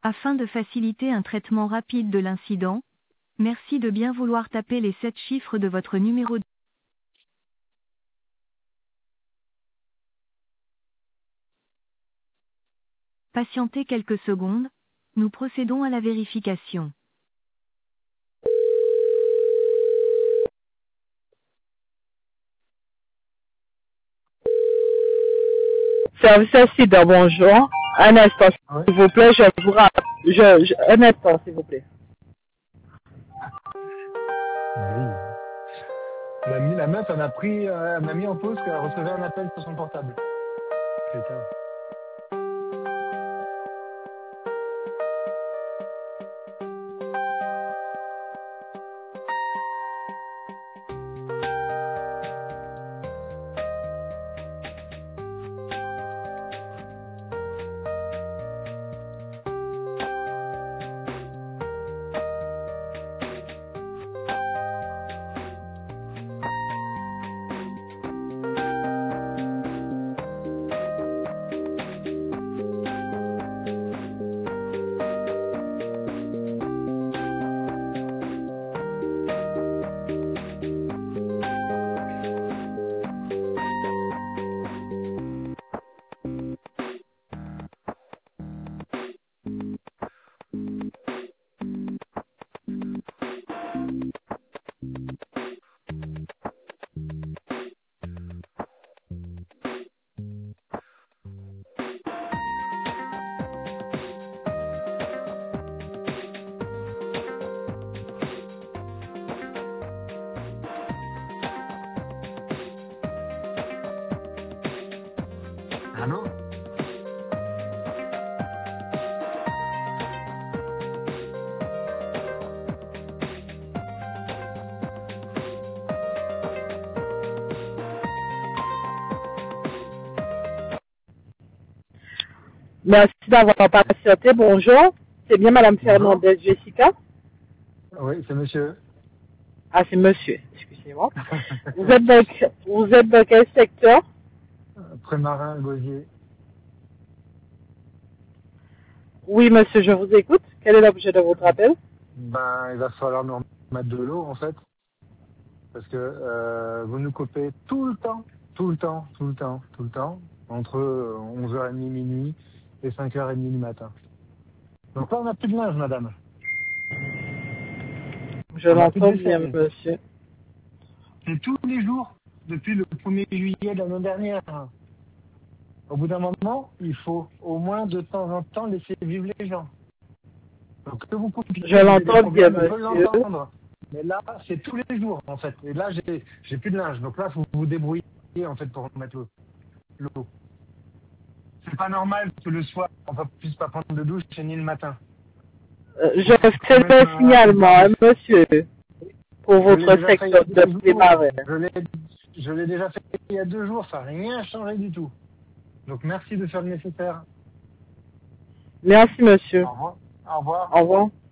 Afin de faciliter un traitement rapide de l'incident, merci de bien vouloir taper les 7 chiffres de votre numéro. Patientez quelques secondes, nous procédons à la vérification. Service accident, bonjour. Un instant, Oui. s'il vous plaît, je vous rappelle. Un instant, s'il vous plaît. Oui. La meuf, elle m'a mis en pause qu'elle recevait un appel sur son portable. Putain. Allô? Merci d'avoir patienté, bonjour. C'est bien Madame Bonjour. Fernandez Jessica? Oui, c'est monsieur. Ah, c'est monsieur, excusez-moi. Vous êtes dans quel secteur? Prémarin, Gosier. Oui, monsieur, je vous écoute. Quel est l'objet de votre appel? Ben, il va falloir nous remettre de l'eau, en fait. Parce que vous nous coupez tout le temps, entre 11h30 minuit et 5h30 du matin. Donc là, on n'a plus de linge, madame. Je On n'a plus de l'entends bien, vaisselle. monsieur. C'est tous les jours, depuis le 1er juillet de l'année dernière. Au bout d'un moment, il faut au moins de temps en temps laisser vivre les gens. Donc que vous coupiez, Je vous avez des l'entends bien, problèmes, on peut monsieur. l'entendre. Mais là, c'est tous les jours, en fait. Et là, j'ai plus de linge. Donc là, il faut vous débrouiller, en fait, pour mettre l'eau. C'est pas normal que le soir, on ne puisse pas prendre de douche ni le matin. Je fais le signalement, hein, monsieur, pour Je l'ai votre déjà fait il y a secteur de 2 jours. Prémarin. Je l'ai déjà fait il y a 2 jours. Ça n'a rien changé du tout. Donc merci de faire le nécessaire. Merci, monsieur. Au revoir. Au revoir. Au revoir.